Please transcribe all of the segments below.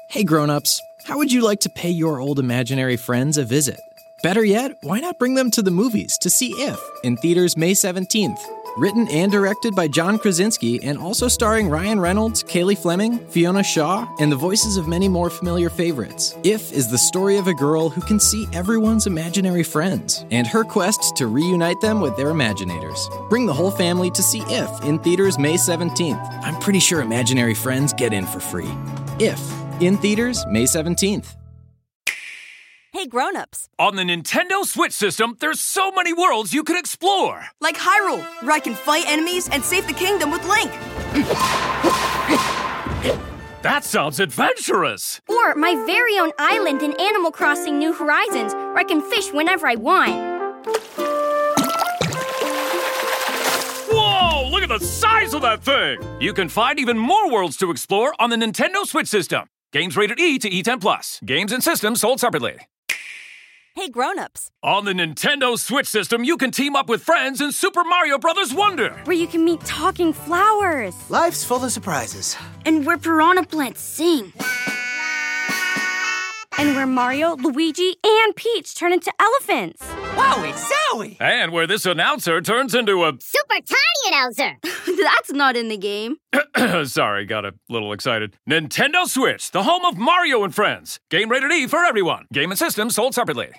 Hey grown-ups, how would you like to pay your old imaginary friends a visit? Better yet, why not bring them to the movies to see If in theaters May 17th? Written and directed by John Krasinski and also starring Ryan Reynolds, Kaylee Fleming, Fiona Shaw, and the voices of many more familiar favorites. If is the story of a girl who can see everyone's imaginary friends and her quest to reunite them with their imaginators. Bring the whole family to see If in theaters May 17th. I'm pretty sure imaginary friends get in for free. If in theaters May 17th. Hey grown-ups. On the Nintendo Switch system, there's so many worlds you can explore. Like Hyrule, where I can fight enemies and save the kingdom with Link. That sounds adventurous. Or my very own island in Animal Crossing New Horizons, where I can fish whenever I want. Whoa, look at the size of that thing. You can find even more worlds to explore on the Nintendo Switch system. Games rated E to E10+. Games and systems sold separately. Hey grown-ups. On the Nintendo Switch system, you can team up with friends in Super Mario Bros. Wonder. Where you can meet talking flowers. Life's full of surprises. And where piranha plants sing. And where Mario, Luigi, and Peach turn into elephants. Wowie zowie! And where this announcer turns into a... Super tiny announcer! That's not in the game. Sorry, got a little excited. Nintendo Switch, the home of Mario and Friends. Game rated E for everyone. Game and systems sold separately.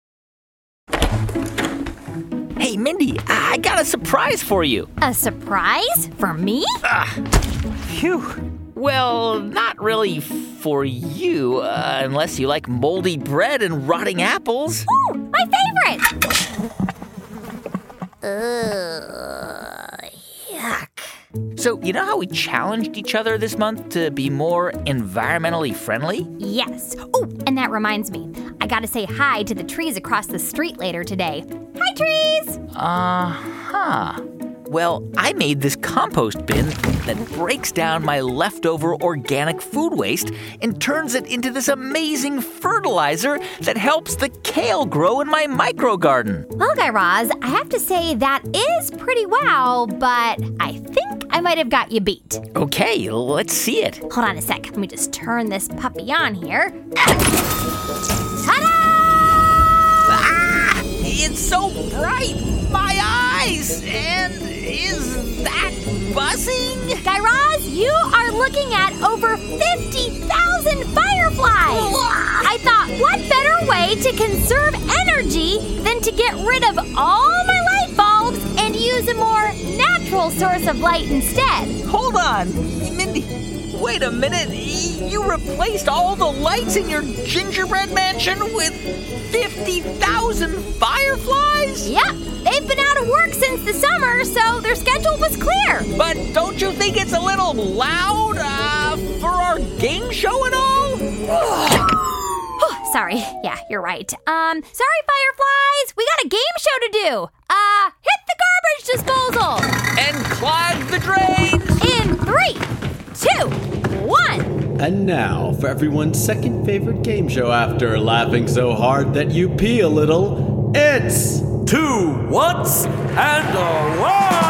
Hey, Mindy, I got a surprise for you. A surprise? For me? Phew. Well, not really for you, unless you like moldy bread and rotting apples. Ooh, my favorite! Yuck. So, you know how we challenged each other this month to be more environmentally friendly? Yes. Oh, and that reminds me. I gotta say hi to the trees across the street later today. Hi, trees! Uh-huh. Well, I made this compost bin that breaks down my leftover organic food waste and turns it into this amazing fertilizer that helps the kale grow in my micro garden. Well, Guy Raz, I have to say that is pretty wow, but I think I might have got you beat. Okay, let's see it. Hold on a sec. Let me just turn this puppy on here. Ta-da! Ah! It's so bright! My eyes! And is that buzzing? Guy Raz, you are looking at over 50,000 fireflies! I thought, what better way to conserve energy than to get rid of all my light bulbs and use a more natural source of light instead? Hold on, Mindy, wait a minute. You replaced all the lights in your gingerbread mansion with 50,000 fireflies? Yep, they've been out of work since the summer, so their schedule was clear. But don't you think it's a little loud for our game show and all? Sorry, yeah, you're right. Sorry, fireflies, we got a game show to do. Hit the garbage disposal. And clog the drains. In 3, 2, 1. And now, for everyone's second favorite game show after laughing so hard that you pee a little, it's 2 Whats and a Wow!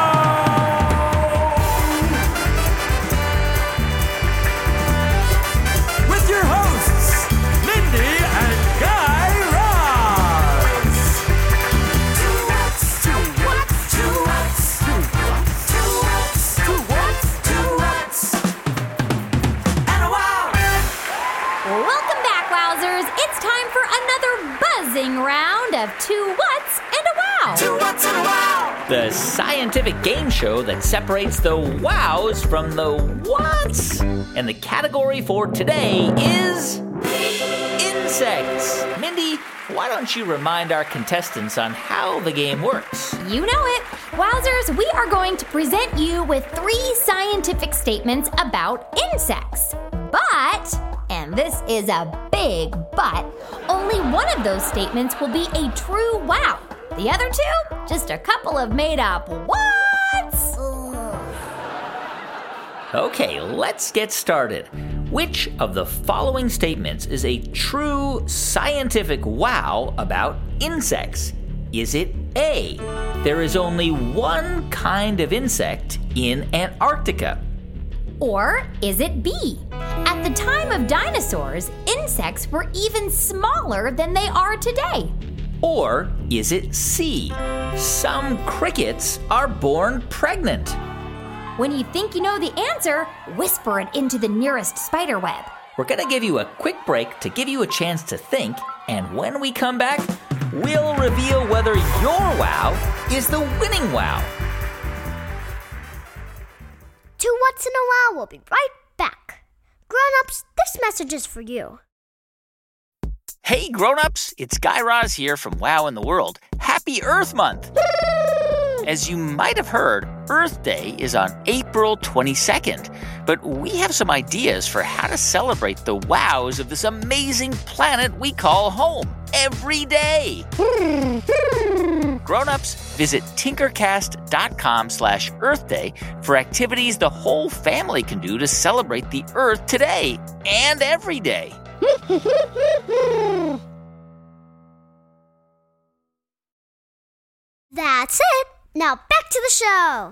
With your hosts, Mindy and Guy Raz. 2 Whats, 2 Whats, 2 Whats, 2 Whats, 2 Whats, 2 Whats, 2 Whats, and a Wow! Welcome back, Wowzers. It's time for another buzzing round of 2 Whats and a Wow. 2 Whats and a Wow! The scientific game show that separates the wows from the whats. And the category for today is insects. Mindy, why don't you remind our contestants on how the game works? You know it. Wowzers, we are going to present you with 3 scientific statements about insects. But, and this is a big but, only one of those statements will be a true wow. The other 2, just a couple of made-up whats. Okay, let's get started. Which of the following statements is a true scientific wow about insects? Is it A, there is only one kind of insect in Antarctica? Or is it B? At the time of dinosaurs, insects were even smaller than they are today? Or is it C? Some crickets are born pregnant. When you think you know the answer, whisper it into the nearest spider web. We're going to give you a quick break to give you a chance to think, and when we come back, we'll reveal whether your wow is the winning wow. To What's in a Wow, we'll be right back. Grown-ups, this message is for you. Hey grown-ups, it's Guy Raz here from Wow in the World. Happy Earth Month! As you might have heard, Earth Day is on April 22nd, but we have some ideas for how to celebrate the wows of this amazing planet we call home every day. Grown-ups, visit tinkercast.com/Earth Day for activities the whole family can do to celebrate the Earth today and every day. That's it. Now back to the show.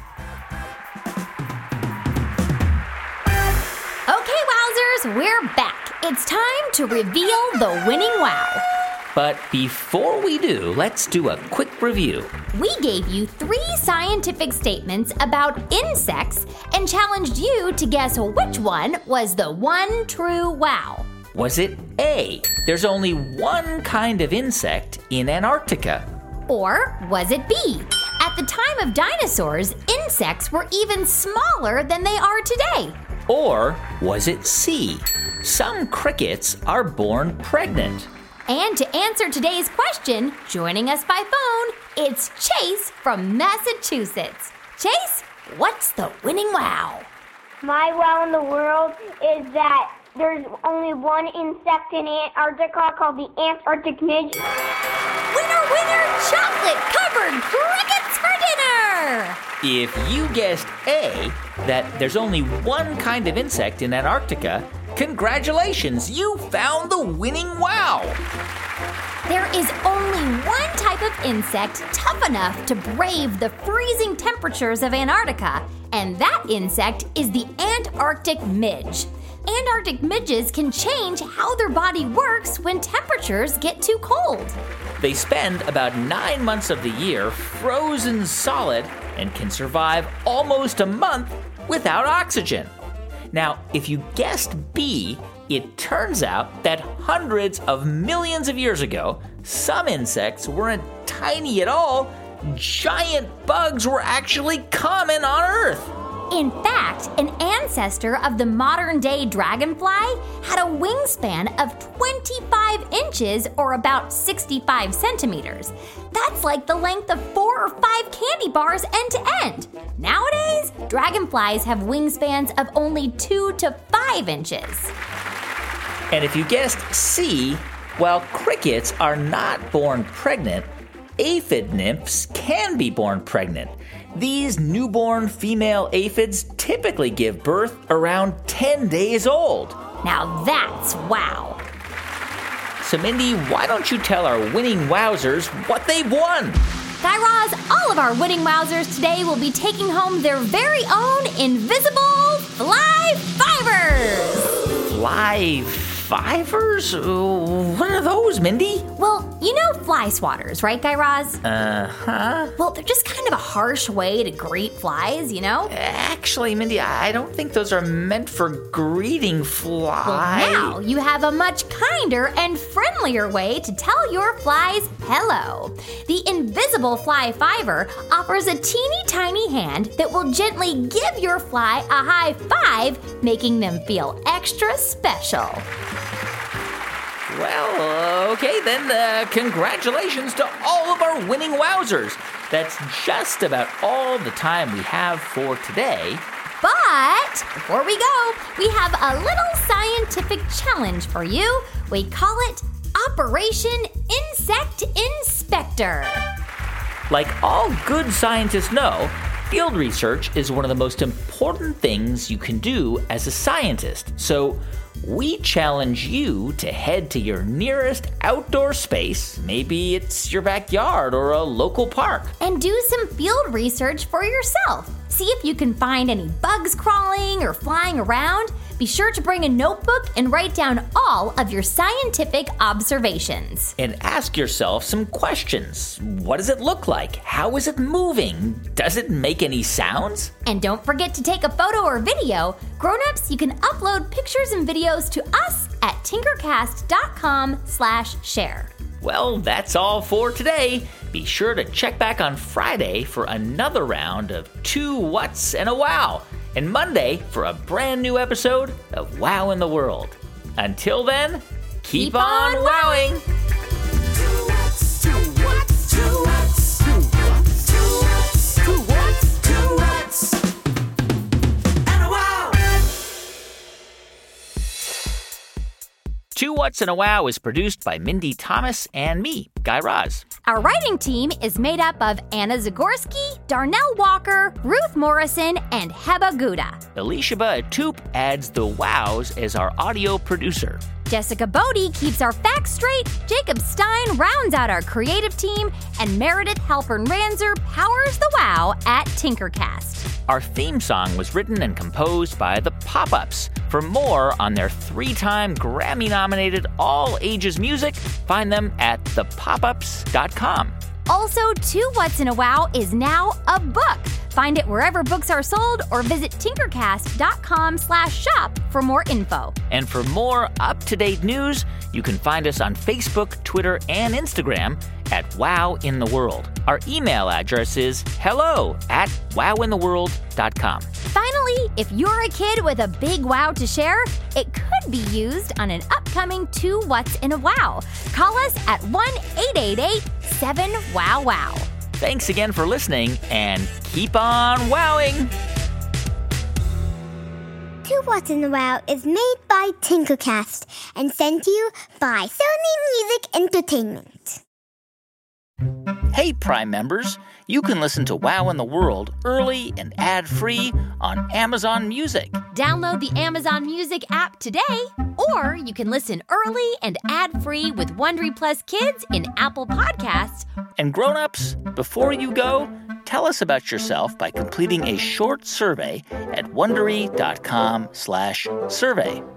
Okay, Wowzers, we're back. It's time to reveal the winning wow. But before we do, let's do a quick review. We gave you 3 scientific statements about insects and challenged you to guess which one was the one true wow. Was it A, there's only one kind of insect in Antarctica? Or was it B, at the time of dinosaurs, insects were even smaller than they are today? Or was it C, some crickets are born pregnant? And to answer today's question, joining us by phone, it's Chase from Massachusetts. Chase, what's the winning wow? My wow in the world is that there's only one insect in Antarctica called the Antarctic midge. Winner, winner, chocolate-covered crickets for dinner! If you guessed A, that there's only one kind of insect in Antarctica, congratulations, you found the winning wow! There is only one type of insect tough enough to brave the freezing temperatures of Antarctica, and that insect is the Antarctic midge. Antarctic midges can change how their body works when temperatures get too cold. They spend about 9 months of the year frozen solid and can survive almost a month without oxygen. Now, if you guessed B, it turns out that hundreds of millions of years ago, some insects weren't tiny at all. Giant bugs were actually common on Earth. In fact, an ancestor of the modern-day dragonfly had a wingspan of 25 inches or about 65 centimeters. That's like the length of 4 or 5 candy bars end to end. Nowadays, dragonflies have wingspans of only 2 to 5 inches. And if you guessed C, while crickets are not born pregnant, aphid nymphs can be born pregnant. These newborn female aphids typically give birth around 10 days old. Now that's wow. So Mindy, why don't you tell our winning wowzers what they've won? Guy Raz, all of our winning wowzers today will be taking home their very own invisible fly fibers. Fly fibers? What are those, Mindy? Well, you know fly swatters, right, Guy Raz? Uh-huh. Well, they're just kind of a harsh way to greet flies, you know? Actually, Mindy, I don't think those are meant for greeting flies. Well, now you have a much kinder and friendlier way to tell your flies hello. The invisible fly fiber offers a teeny tiny hand that will gently give your fly a high five, making them feel extra special. Well, okay, then congratulations to all of our winning wowzers. That's just about all the time we have for today. But before we go, we have a little scientific challenge for you. We call it Operation Insect Inspector. Like all good scientists know, field research is one of the most important things you can do as a scientist. So we challenge you to head to your nearest outdoor space, maybe it's your backyard or a local park, and do some field research for yourself. See if you can find any bugs crawling or flying around. Be sure to bring a notebook and write down all of your scientific observations. And ask yourself some questions. What does it look like? How is it moving? Does it make any sounds? And don't forget to take a photo or video. Grown-ups, you can upload pictures and videos to us at tinkercast.com/share. Well, that's all for today. Be sure to check back on Friday for another round of 2 Whats and a Wow, and Monday for a brand new episode of Wow in the World. Until then, keep on wowing! Two Whats and a Wow is produced by Mindy Thomas and me, Guy Raz. Our writing team is made up of Anna Zagorski, Darnell Walker, Ruth Morrison, and Heba Gouda. Elishaba Atoop adds the wows as our audio producer. Jessica Bodie keeps our facts straight, Jacob Stein rounds out our creative team, and Meredith Halpern-Ranzer powers the wow at Tinkercast. Our theme song was written and composed by The Pop-Ups. For more on their 3-time Grammy-nominated all-ages music, find them at thepopups.com. Also, 2 Whats and a Wow is now a book. Find it wherever books are sold or visit tinkercast.com/shop for more info. And for more up-to-date news, you can find us on Facebook, Twitter, and Instagram at Wow in the World. Our email address is hello@wowintheworld.com. Finally, if you're a kid with a big wow to share, it could be used on an upcoming 2 Whats in a Wow. Call us at 1-888-7-WOW-WOW. Thanks again for listening, and keep on wowing! 2 Whats in a Wow is made by Tinkercast and sent to you by Sony Music Entertainment. Hey, Prime members, you can listen to Wow in the World early and ad-free on Amazon Music. Download the Amazon Music app today, or you can listen early and ad-free with Wondery Plus Kids in Apple Podcasts. And grown-ups, before you go, tell us about yourself by completing a short survey at Wondery.com/survey.